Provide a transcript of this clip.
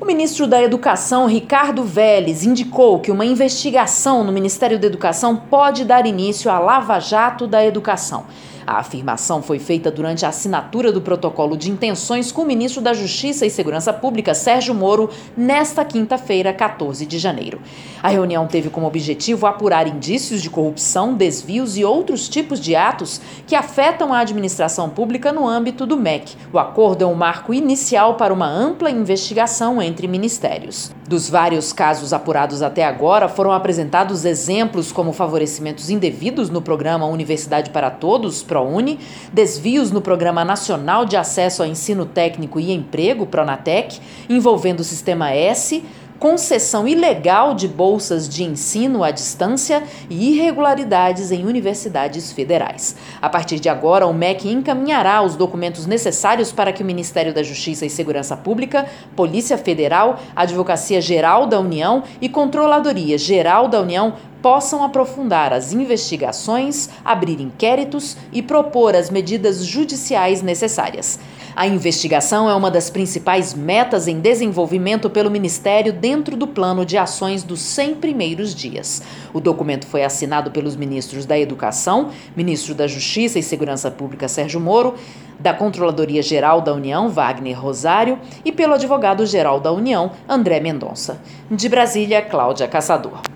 O ministro da Educação, Ricardo Vélez, indicou que uma investigação no Ministério da Educação pode dar início à Lava Jato da Educação. A afirmação foi feita durante a assinatura do protocolo de intenções com o ministro da Justiça e Segurança Pública, Sérgio Moro, nesta quinta-feira, 14 de janeiro. A reunião teve como objetivo apurar indícios de corrupção, desvios e outros tipos de atos que afetam a administração pública no âmbito do MEC. O acordo é um marco inicial para uma ampla investigação entre ministérios. Dos vários casos apurados até agora, foram apresentados exemplos como favorecimentos indevidos no programa Universidade para Todos, ProUni, desvios no Programa Nacional de Acesso ao Ensino Técnico e Emprego, Pronatec, envolvendo o Sistema S, concessão ilegal de bolsas de ensino à distância e irregularidades em universidades federais. A partir de agora, o MEC encaminhará os documentos necessários para que o Ministério da Justiça e Segurança Pública, Polícia Federal, Advocacia Geral da União e Controladoria Geral da União possam aprofundar as investigações, abrir inquéritos e propor as medidas judiciais necessárias. A investigação é uma das principais metas em desenvolvimento pelo Ministério dentro do plano de ações dos 100 primeiros dias. O documento foi assinado pelos ministros da Educação, ministro da Justiça e Segurança Pública Sérgio Moro, da Controladoria Geral da União, Wagner Rosário, e pelo advogado-geral da União, André Mendonça. De Brasília, Cláudia Caçador.